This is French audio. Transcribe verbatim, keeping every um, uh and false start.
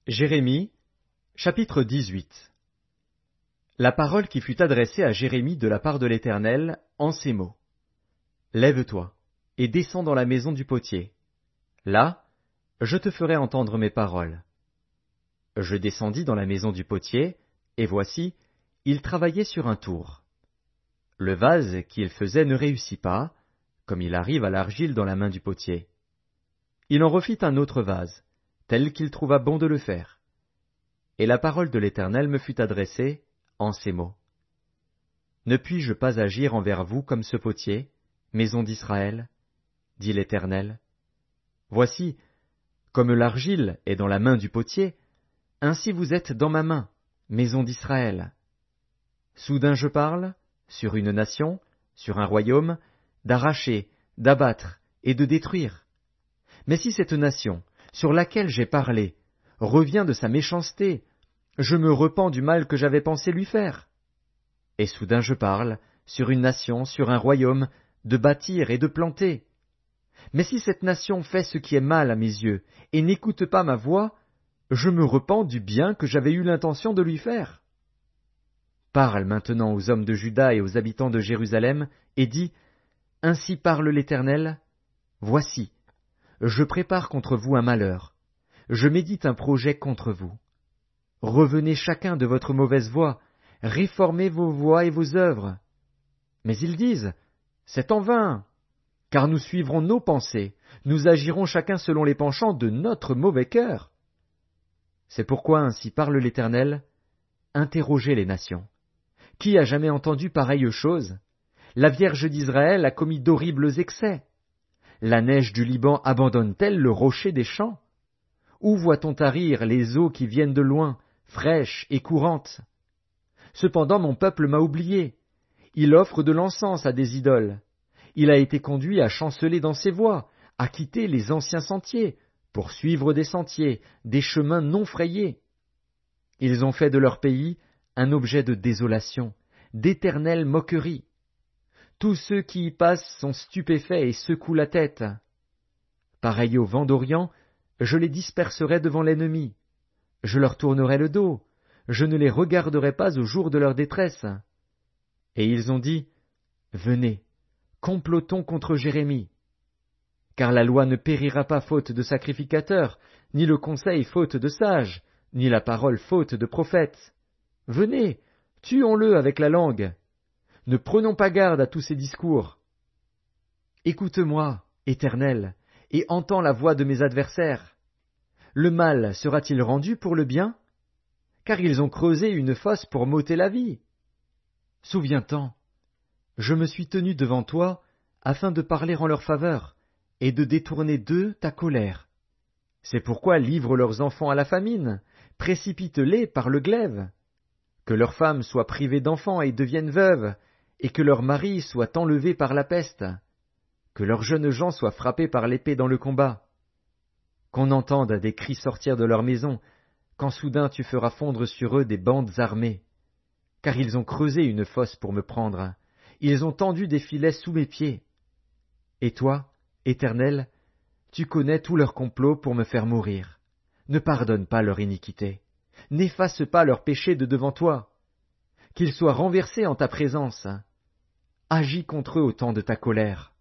Jérémie, chapitre dix-huit. La parole qui fut adressée à Jérémie de la part de l'Éternel, en ces mots. Lève-toi, et descends dans la maison du potier. Là, je te ferai entendre mes paroles. Je descendis dans la maison du potier, et voici, il travaillait sur un tour. Le vase qu'il faisait ne réussit pas, comme il arrive à l'argile dans la main du potier. Il en refit un autre vase, tel qu'il trouva bon de le faire. Et la parole de l'Éternel me fut adressée en ces mots. Ne puis-je pas agir envers vous comme ce potier, maison d'Israël, dit l'Éternel. Voici, comme l'argile est dans la main du potier, ainsi vous êtes dans ma main, maison d'Israël. Soudain je parle, sur une nation, sur un royaume, d'arracher, d'abattre et de détruire. Mais si cette nation, sur laquelle j'ai parlé, revient de sa méchanceté, je me repens du mal que j'avais pensé lui faire. Et soudain je parle, sur une nation, sur un royaume, de bâtir et de planter. Mais si cette nation fait ce qui est mal à mes yeux, et n'écoute pas ma voix, je me repens du bien que j'avais eu l'intention de lui faire. Parle maintenant aux hommes de Juda et aux habitants de Jérusalem, et dis, Ainsi parle l'Éternel, voici, je prépare contre vous un malheur, je médite un projet contre vous. Revenez chacun de votre mauvaise voie, réformez vos voies et vos œuvres. Mais ils disent, c'est en vain, car nous suivrons nos pensées, nous agirons chacun selon les penchants de notre mauvais cœur. C'est pourquoi ainsi parle l'Éternel, interrogez les nations. Qui a jamais entendu pareille chose? La Vierge d'Israël a commis d'horribles excès. La neige du Liban abandonne-t-elle le rocher des champs? Où voit-on tarir les eaux qui viennent de loin, fraîches et courantes? Cependant mon peuple m'a oublié. Il offre de l'encens à des idoles. Il a été conduit à chanceler dans ses voies, à quitter les anciens sentiers, pour suivre des sentiers, des chemins non frayés. Ils ont fait de leur pays un objet de désolation, d'éternelle moquerie. Tous ceux qui y passent sont stupéfaits et secouent la tête. Pareil au vent d'Orient, je les disperserai devant l'ennemi. Je leur tournerai le dos. Je ne les regarderai pas au jour de leur détresse. Et ils ont dit, Venez, complotons contre Jérémie. Car la loi ne périra pas faute de sacrificateur, ni le conseil faute de sage, ni la parole faute de prophète. Venez, tuons-le avec la langue. Ne prenons pas garde à tous ces discours. Écoute-moi, Éternel, et entends la voix de mes adversaires. Le mal sera-t-il rendu pour le bien? Car ils ont creusé une fosse pour m'ôter la vie. Souviens-t'en, je me suis tenu devant toi afin de parler en leur faveur et de détourner d'eux ta colère. C'est pourquoi livre leurs enfants à la famine, précipite-les par le glaive. Que leurs femmes soient privées d'enfants et deviennent veuves, et que leurs maris soient enlevés par la peste. Que leurs jeunes gens soient frappés par l'épée dans le combat. Qu'on entende des cris sortir de leur maison, quand soudain tu feras fondre sur eux des bandes armées. Car ils ont creusé une fosse pour me prendre, ils ont tendu des filets sous mes pieds. Et toi, Éternel, tu connais tous leurs complots pour me faire mourir. Ne pardonne pas leur iniquité, n'efface pas leurs péchés de devant toi. Qu'ils soient renversés en ta présence. Agis contre eux au temps de ta colère.